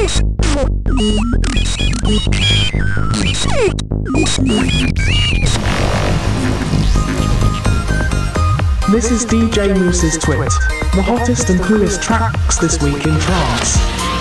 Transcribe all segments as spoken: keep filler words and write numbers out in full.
This is D J Moose's Twit, the hottest and coolest tracks this week in trance.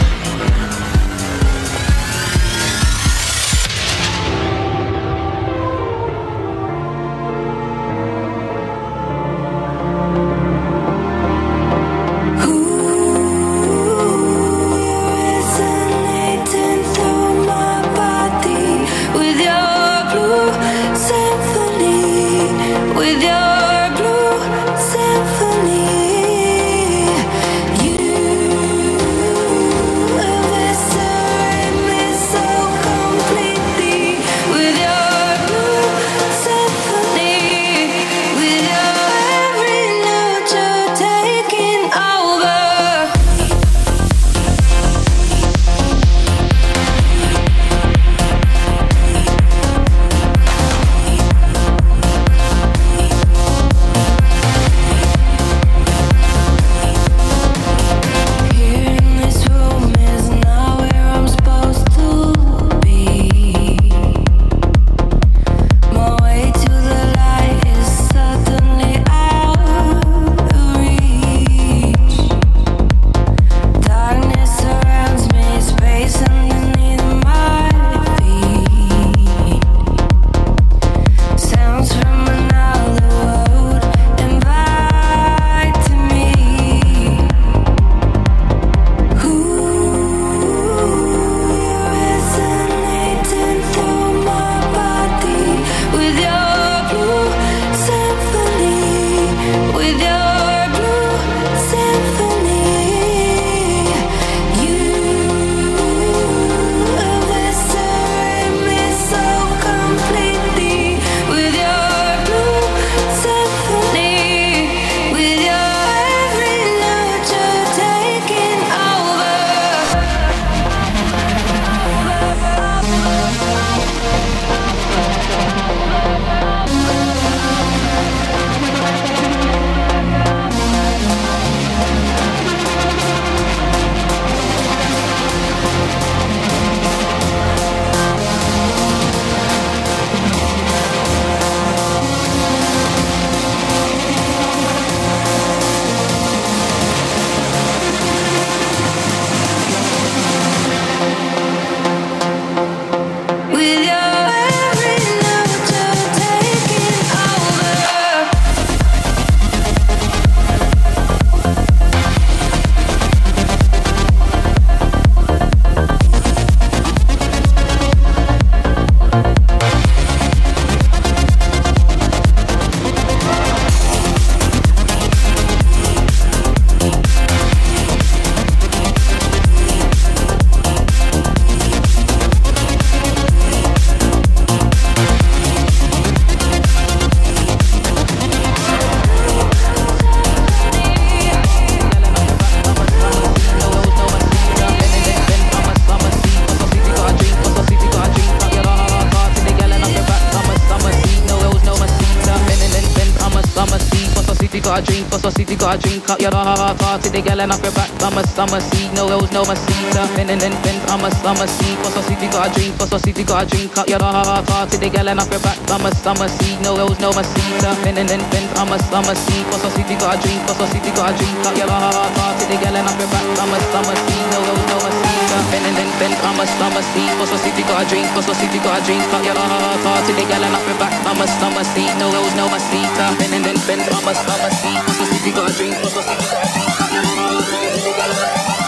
got a drink, for city got a drink up your heart, heart to the girl and off your back. I'm a summer seat, no rose, no masita. Fin and then fin, I'm a summer seat, for city got a drink, for city got a drink up your heart, heart to the girl and off your back. I'm a summer seat, no rose, no masita. Fin and then fin, I'm a summer seat, for city got a drink, for city got a drink up your heart, heart to the girl and off your back. I'm a summer seat, no rose, no masita. Fin and then fin, I'm a summer seat, for city got a drink, for city got a drink up your heart, heart to the girl and off your back. I'm a summer seat, no rose, no masita. Fin and then fin, I'm a summer seat, for city got a drink, for city got a drink up your heart, heart to the girl and off your back.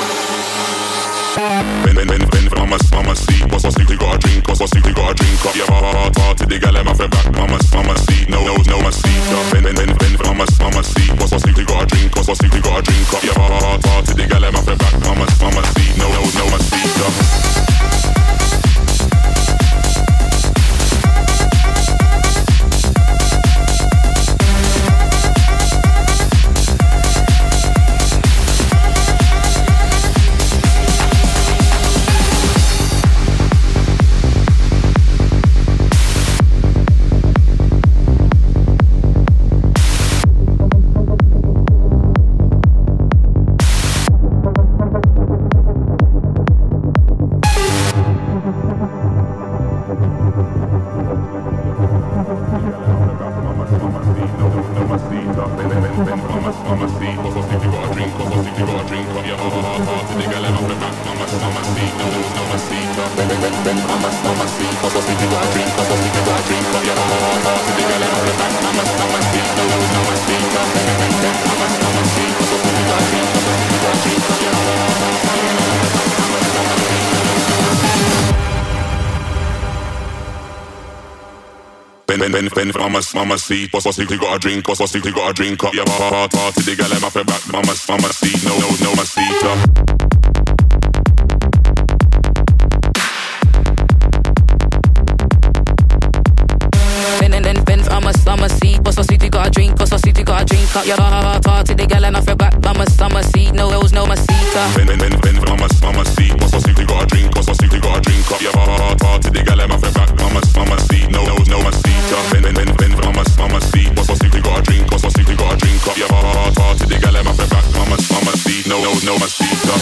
Ben, ben, ben, ben, I'm a, I'm a seat, what's a city got a drink, what's a city got a drink up your heart, heart to the girl and off your back. I'm a, I'm a seat, no, no, no, my seat. Ben, ben, ben, ben, I'm a, I'm a seat, what's a city got a drink, what's a city got a drink up your heart, heart to the girl and off your back. I'm a, I'm a seat, no, no, no, my seat. drink up your heart, heart to the girl I'm off the back. Mama, mama, see, no, no, no, see, ben, ben, ben, ben, mama, mama, see, cause I see you got a drink, cause I see you got a drink up your heart, heart to the girl I'm off the back. Mama, mama, see, no, no, no, see, ben, ben, ben, ben, mama, mama, see, cause I see you got a drink, cause I see you got a drink up your heart, heart to the girl I'm off the back. Mama, mama, see, no, no, no, see. Ben, ben, ben, ben, mama, mama, see, boss, boss, you got a drink, boss, boss, you got a drink up your heart, heart, heart to the girl I'm off the back. Mama, mama, see, no, no, no, my see, Summer seat, what's a city got a drink, what's a city got a drink up your heart, heart to the girl and off your back, mama, summer seat, no hills, no masita. Ben, ben, ben, ben, mama, mama seat, what's a city got a drink, what's a city got a drink up your heart, heart to the girl and off your back, mama, mama seat, no hills, no masita. Ben, ben, ben, ben, mama, mama seat, what's a city got a drink, what's a city got a drink up your heart, heart to the girl and off your back, mama, mama seat, no hills, no masita.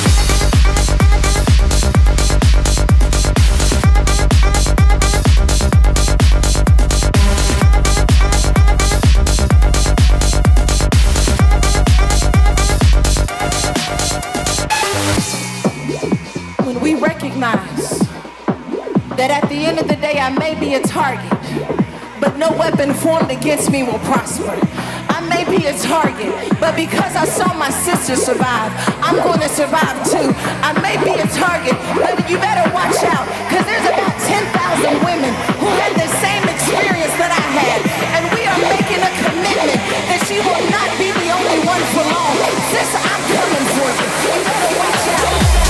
That at the end of the day I may be a target, but no weapon formed against me will prosper. I may be a target, but because I saw my sister survive, I'm going to survive too. I may be a target, but you better watch out, because there's about ten thousand women who had the same experience that I had, and we are making a commitment that she will not be the only one for long. Sis, I'm coming for you. You better watch out.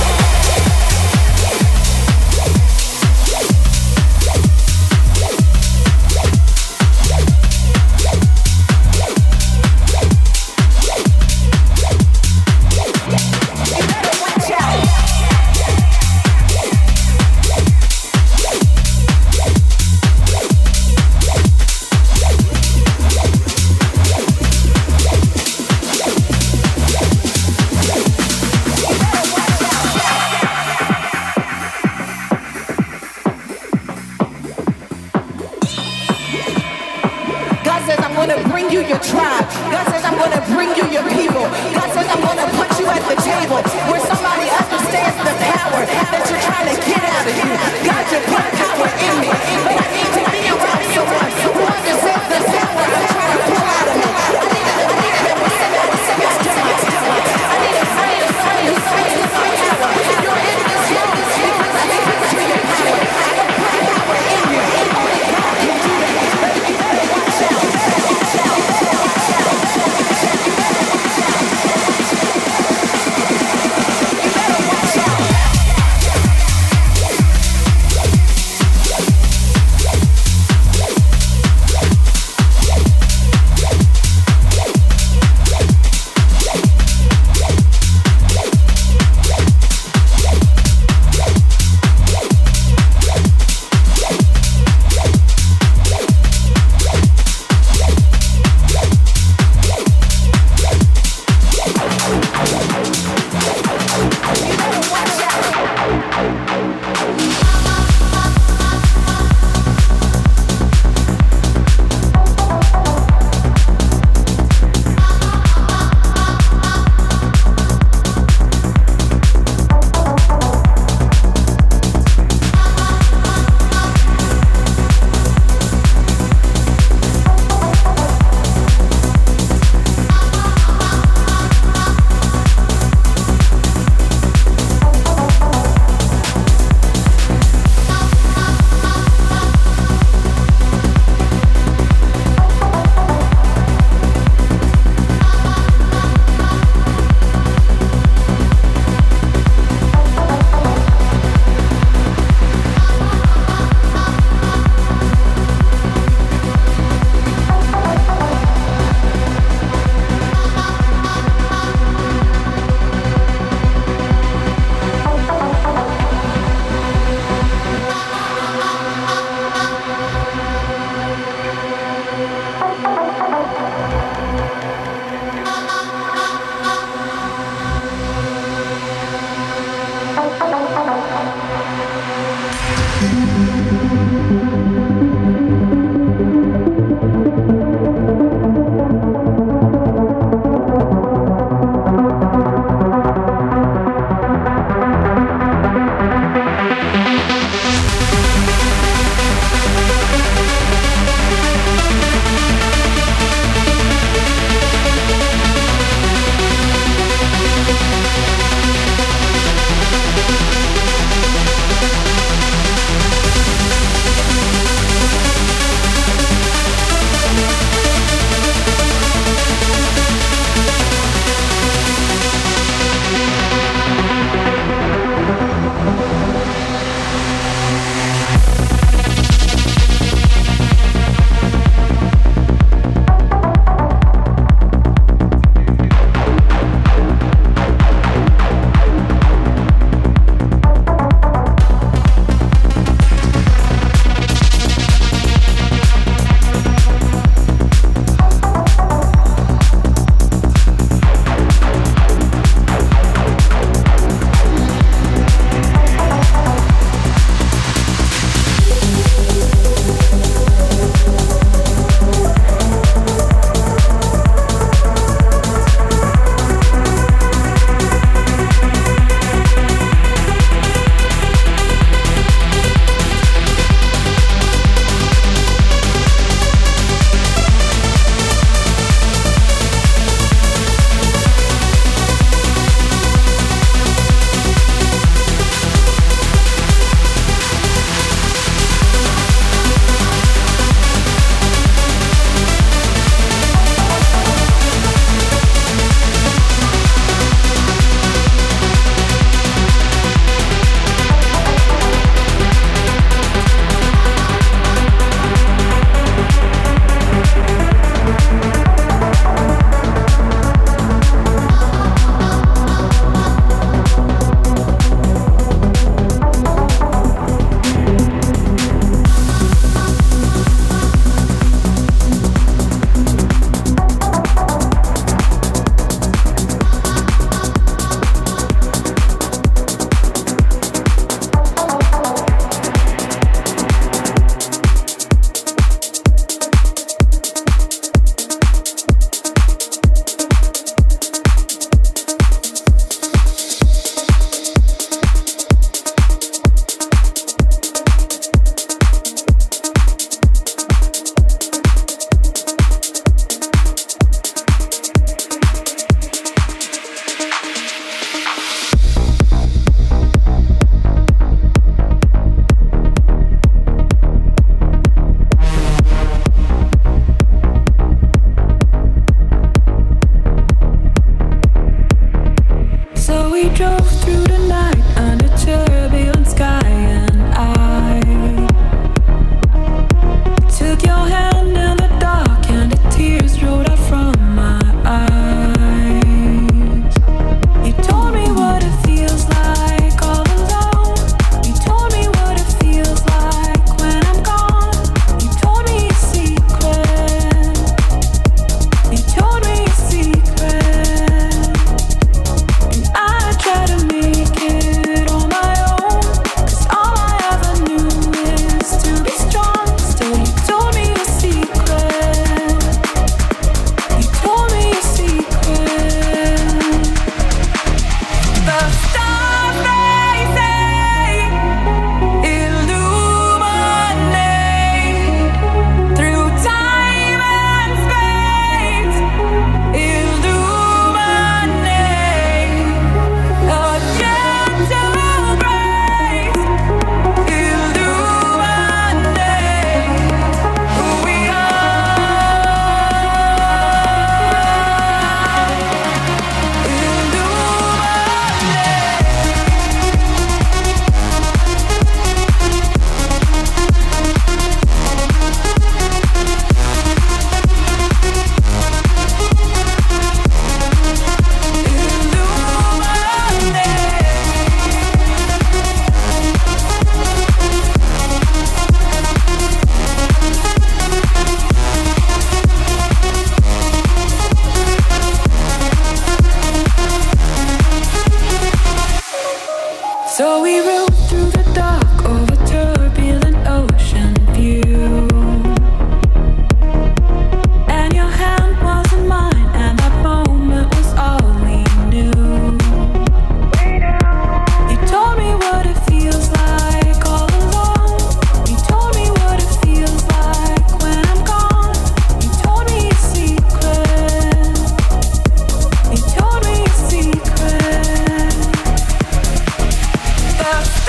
The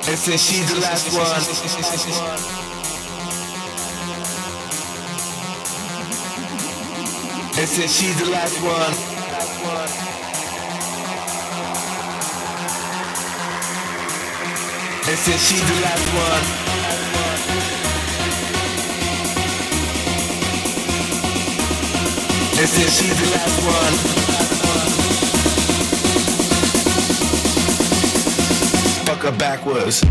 And since she's the last one, and since she's the last one, and since she's the last one, and since she's the last one, fuck her backwards.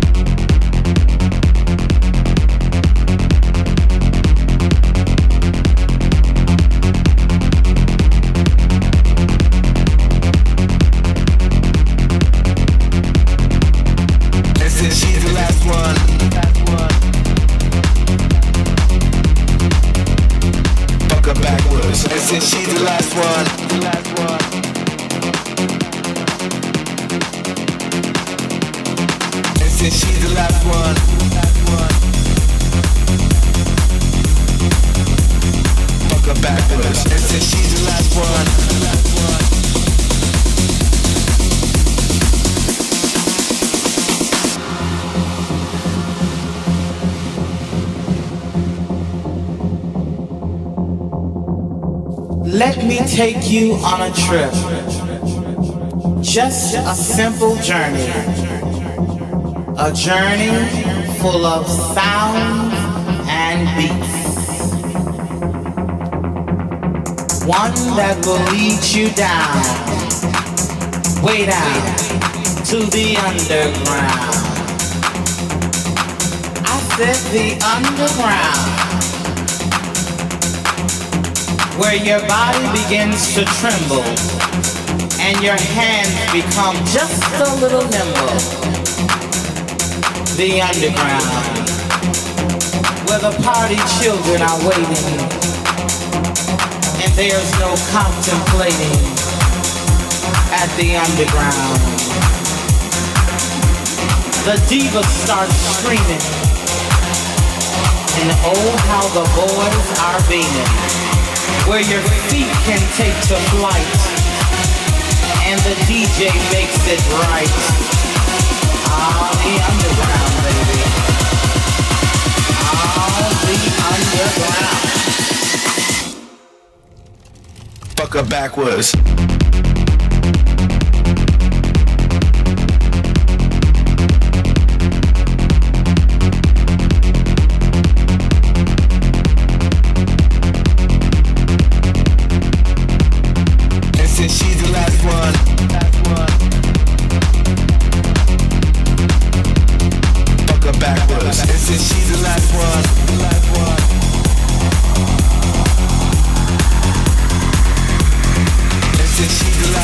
Since she's the last one, the last one. And since she's the last one, the last one. Fuck her backwards. And since she's the last one, the last one. Let me take you on a trip. Just a simple journey. A journey full of sound and beats. One that will lead you down, way down to the underground. I said the underground. Where your body begins to tremble and your hands become just a little nimble. The underground, where the party children are waiting and there's no contemplating at the underground. The divas start screaming and oh how the boys are beaming. Where your feet can take to flight and the D J makes it right. Ah, the underground, baby. Ah, the underground. Fuck her backwards. She's the last one. Last one. Fuck her backwards. And since she's the last one, the last one. And since she's the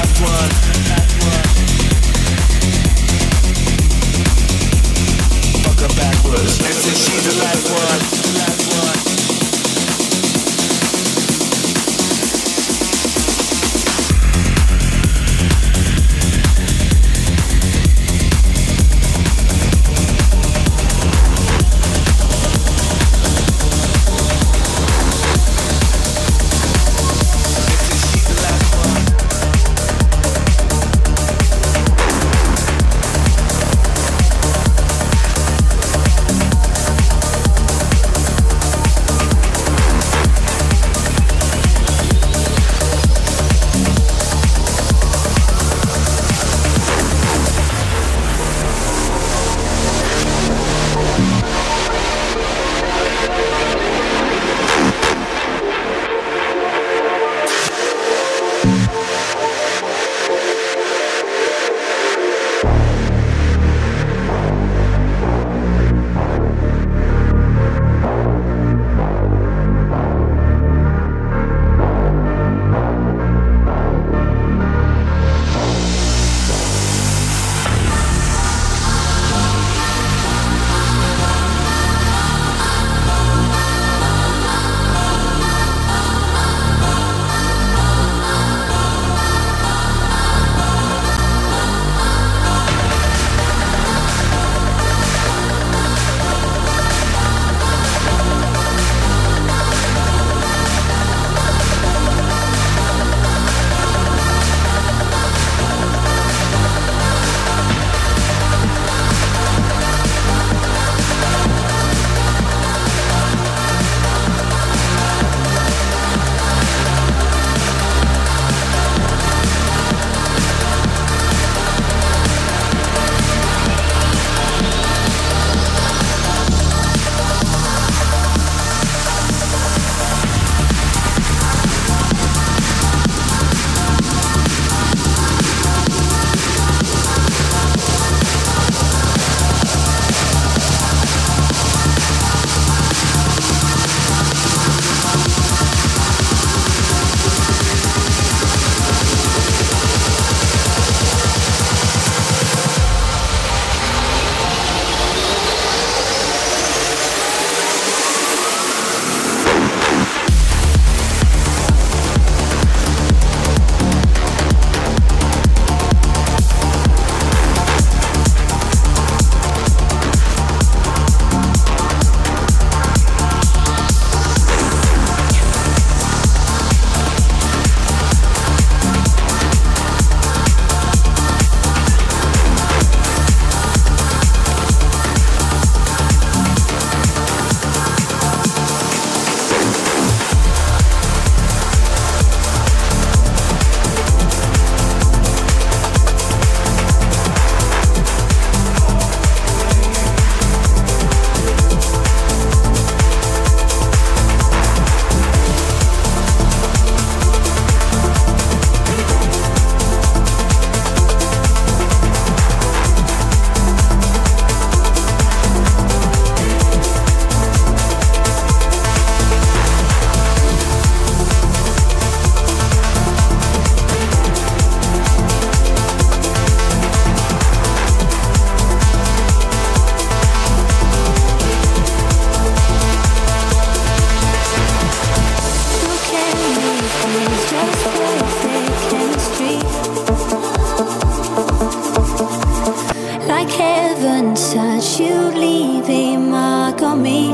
like heaven touch you, leave a mark on me.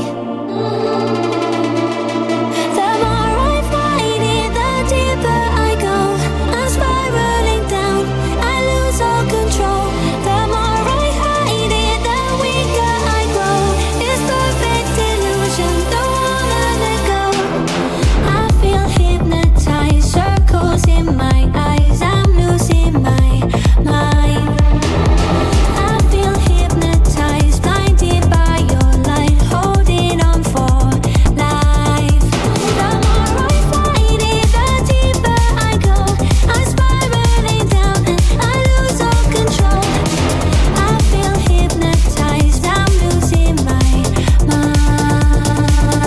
The more I fight it, the deeper I go. I'm spiraling down, I lose all control. The more I hide it, the weaker I grow. It's perfect illusion, don't wanna let go. I feel hypnotized, circles in my eyes, I'm losing my mind. I feel hypnotized, blinded by your light, holding on for life. The more I fight it, the deeper I go. I'm spiraling down and I lose all control. I feel hypnotized, I'm losing my mind.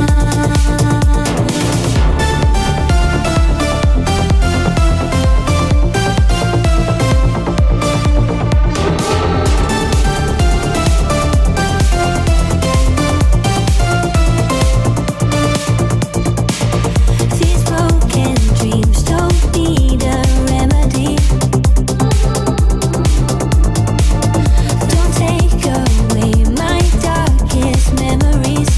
These broken dreams don't need a remedy. Don't take away my darkest memories.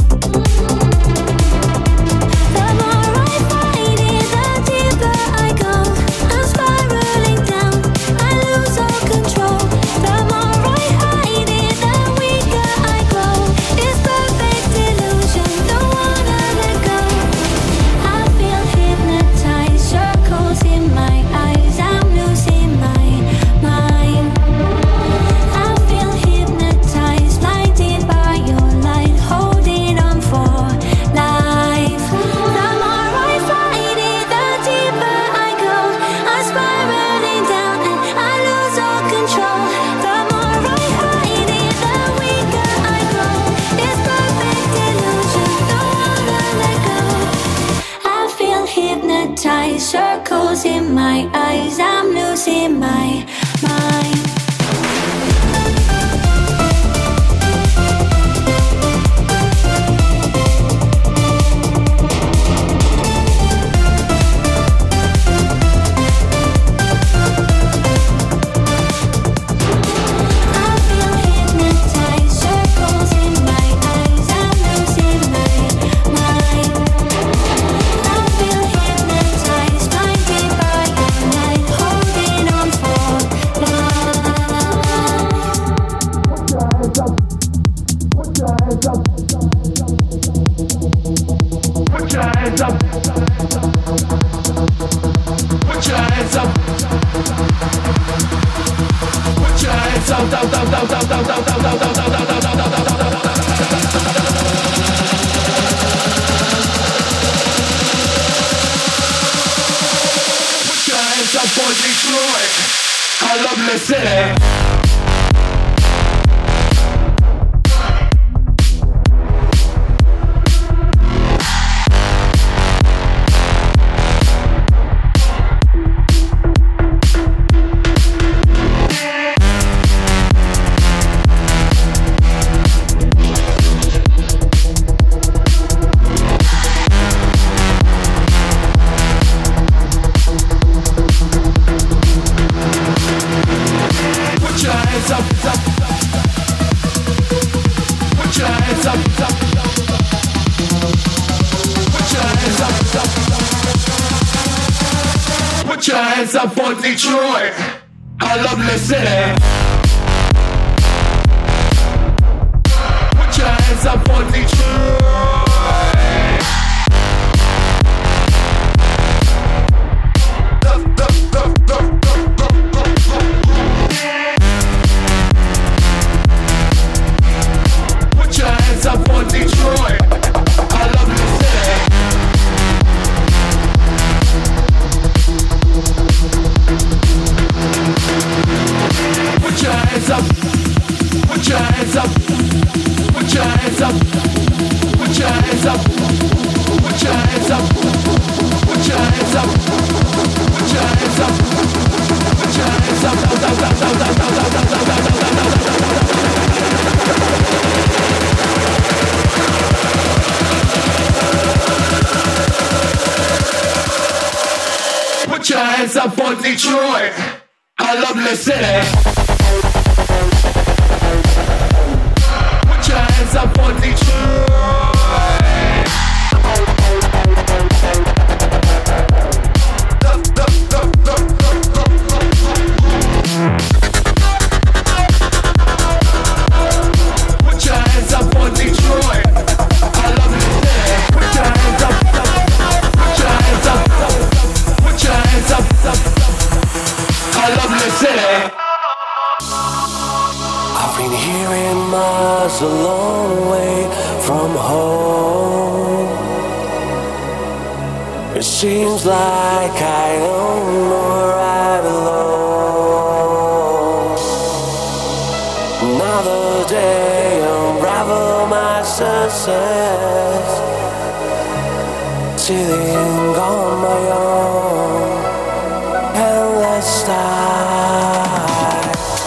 The more I fight it, the deeper I go. I'm spiraling down, I lose all control. The more I hide it, the weaker I grow. It's perfect illusion, don't wanna let go. I feel hypnotized, circles in my eyes, I'm losing my mind. I feel hypnotized, blinded by your light, holding on for life. The more I fight it, the deeper I go. I'm spiraling down and I lose all control. The more I hide it, the weaker I grow. It's perfect illusion, don't wanna let go. I feel hypnotized, circles in my eyes, I'm losing my mind. I feel hypnotized, circles in my eyes, I'm losing my mind. I feel hypnotized, blinded by your light, holding on for Put your hands up. Put your hands up. Put your hands up, down, down, down, down, down, down, down, down, down, down, down, down, down, down, down, down. Put your hands up for Detroit, I love the city. Put your hands up, up. Put your hands up, up. Put your hands up, up. Put your hands up for Detroit, I love the city. Put your hands up for Detroit. Put your hands up for Detroit, I love the city. Put your hands up. Put your hands up. Put your hands up. Put your hands up. Put your hands up. Put your hands up. Put your hands up. Put your hands up. Down, down, down, down, down, down, down, down, down, down, down, down, down, down. Put your hands up for Detroit, I love the city. Been hearing miles a long way from home. It seems like I don't know where I belong. Another day, unravel my senses, sitting on my own, endless time.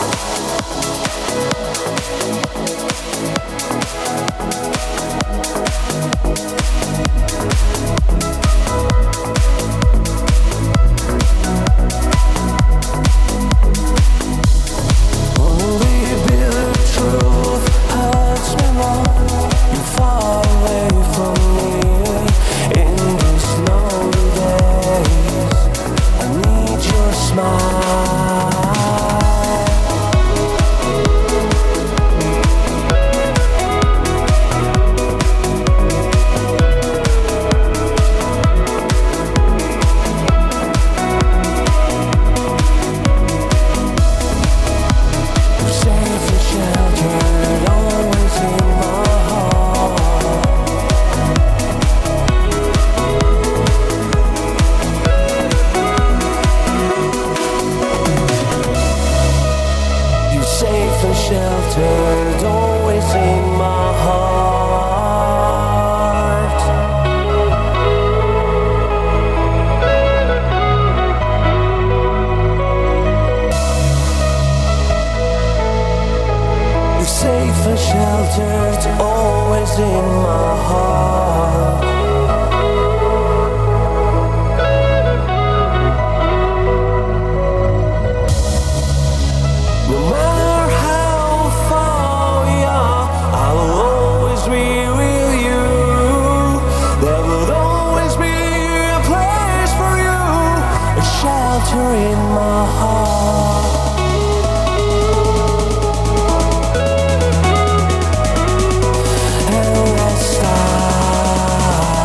Sheltered, always in my heart. You're safe and sheltered, always in my heart. No matter how far we are, I'll always be with you. There will always be a place for you, a shelter in my heart. Endless time.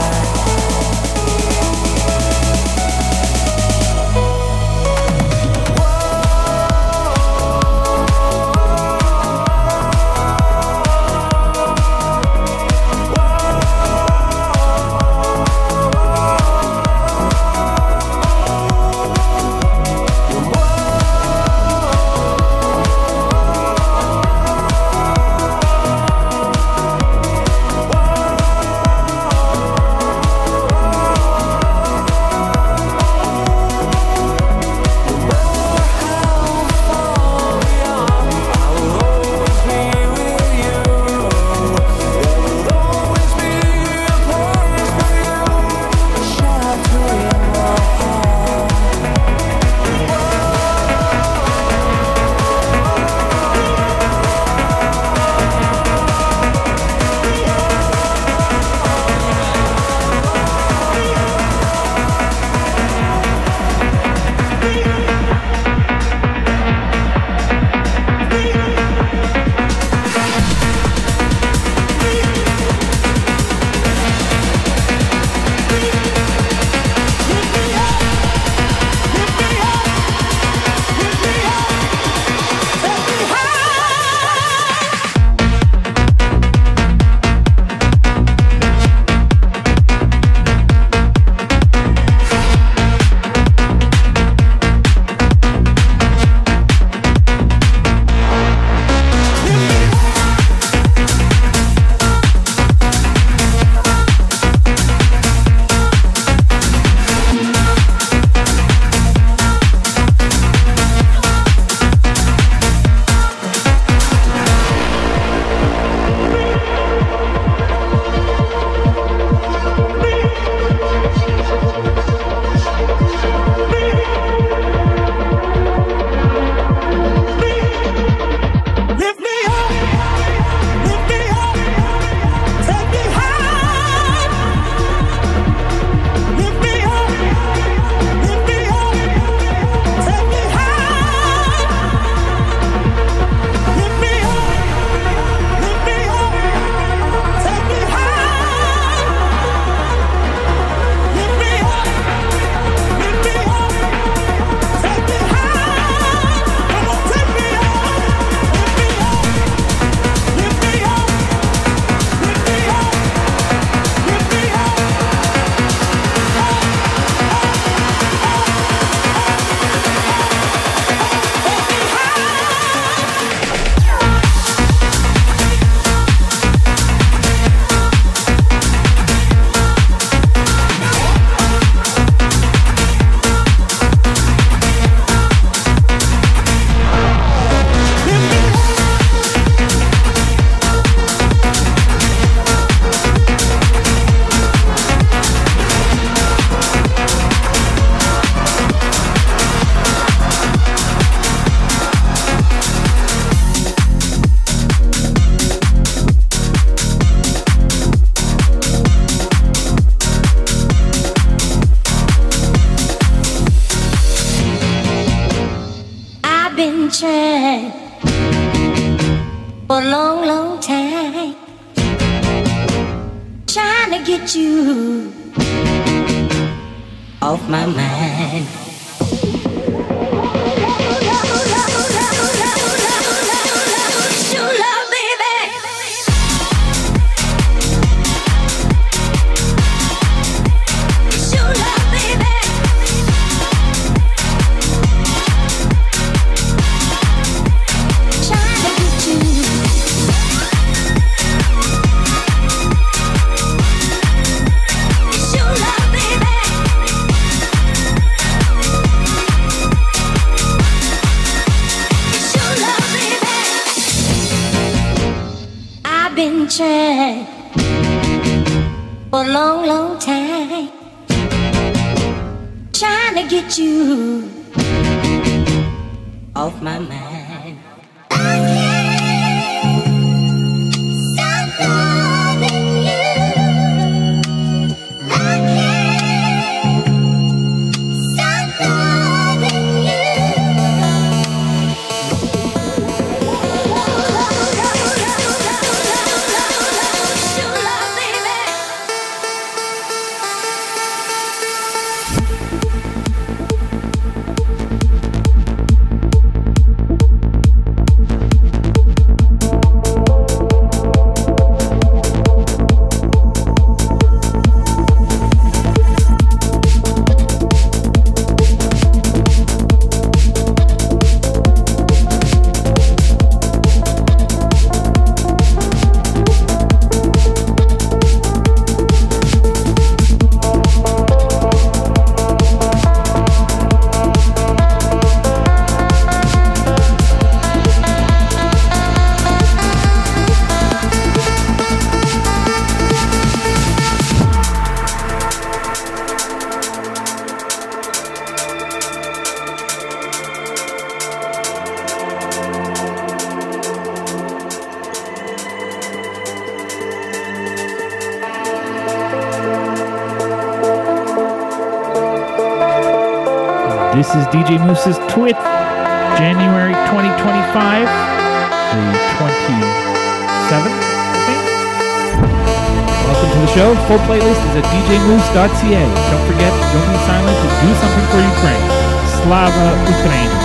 for a long, long time. Trying to get you off my mind. True love, baby. True love, baby. Trying to get you. True love, baby. True love, baby. I've been trying for a long, long time, trying to get you off my mind. I can't stop loving you. I can't stop loving you. True love, baby. This is D J Moose's Twit, January twenty twenty-five, the twenty-seventh, I think. Welcome to the show. Full playlist is at d j moose dot c a. Don't forget, don't be silent and do something for Ukraine. Slava Ukraine.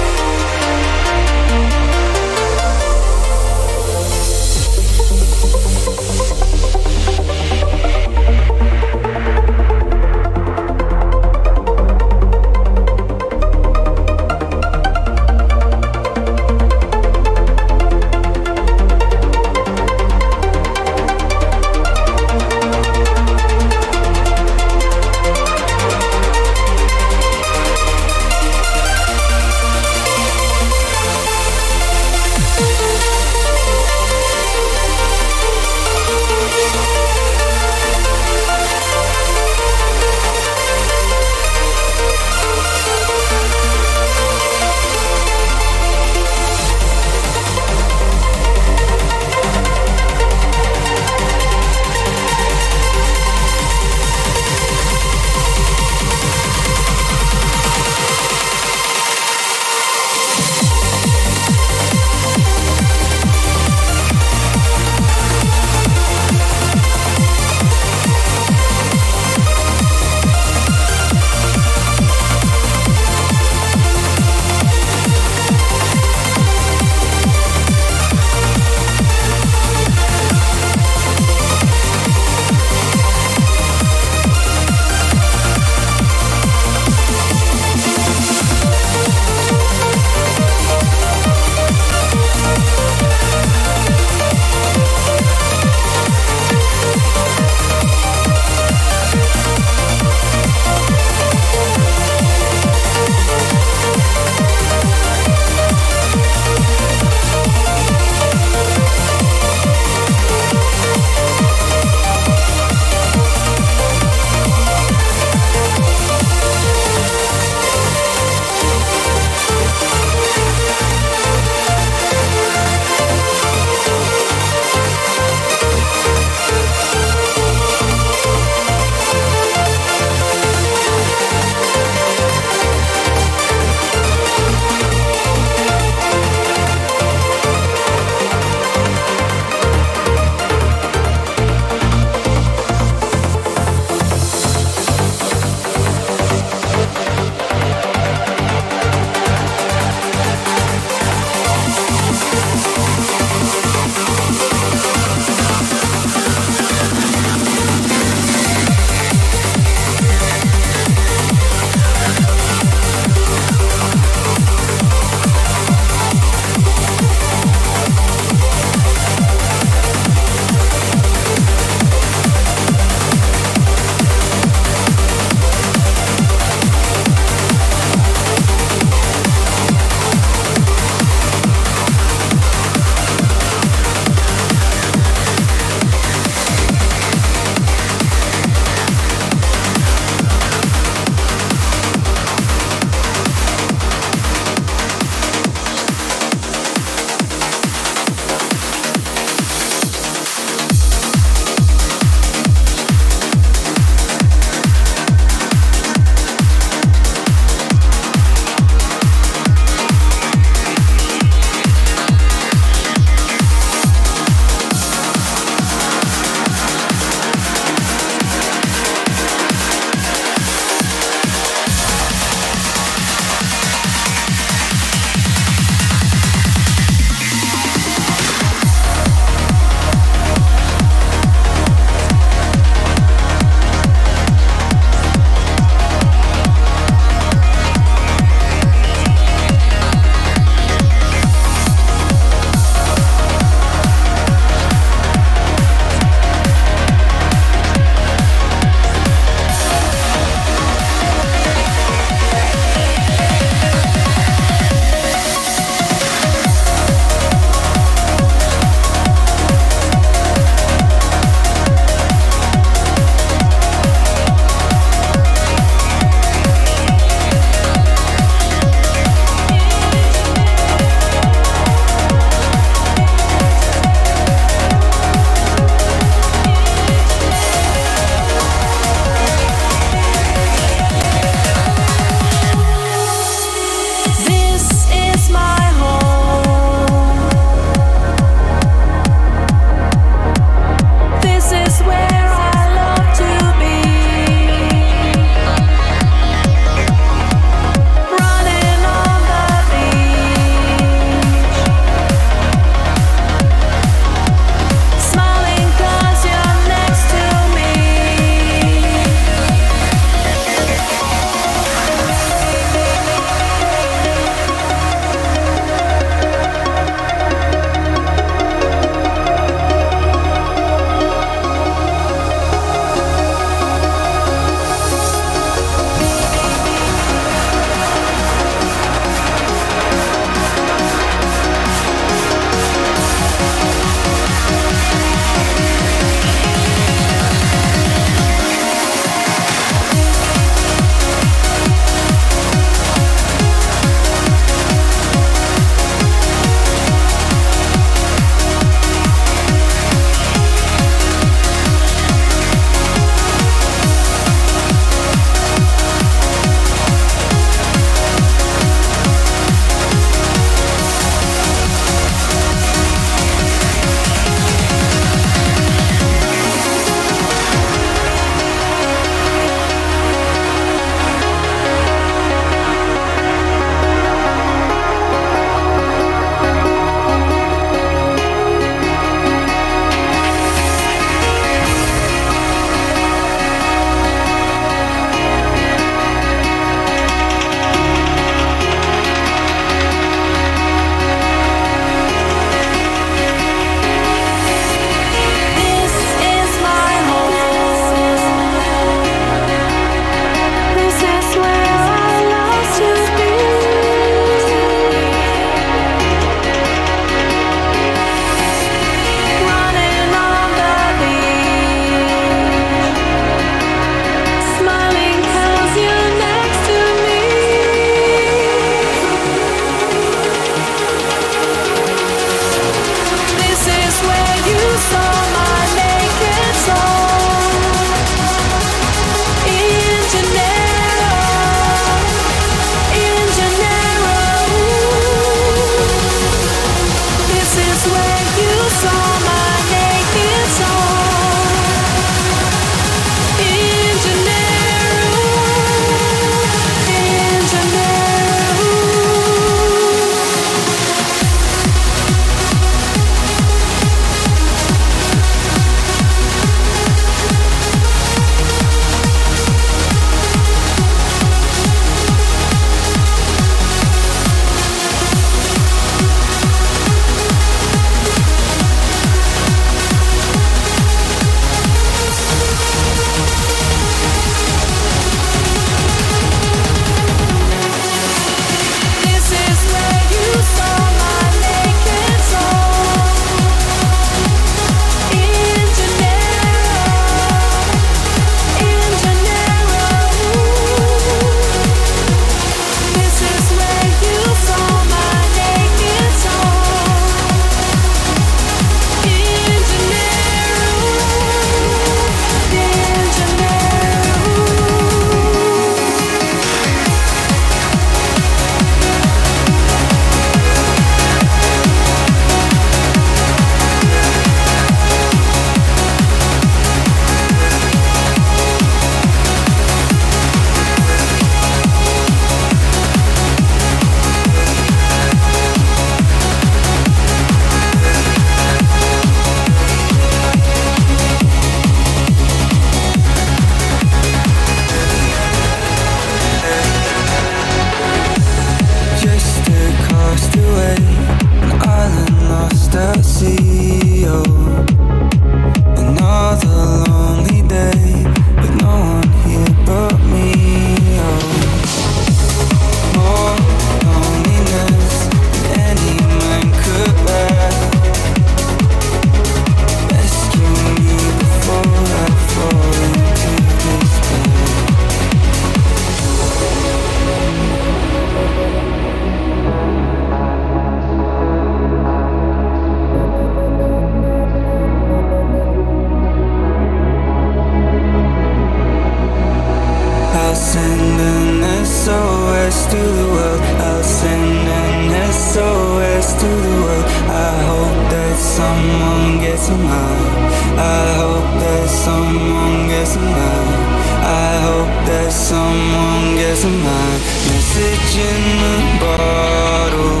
to the world. I'll send an S O S to the world. I hope that someone gets somehow. I hope that someone gets somehow. I hope that someone gets somehow. Message in the bottle.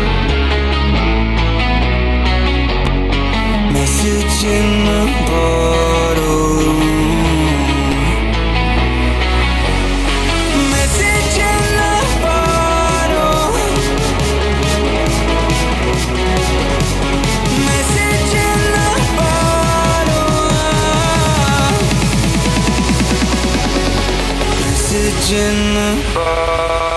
Message in the bottle. Message in the bottle. Message in the bottle. Message in the bottle.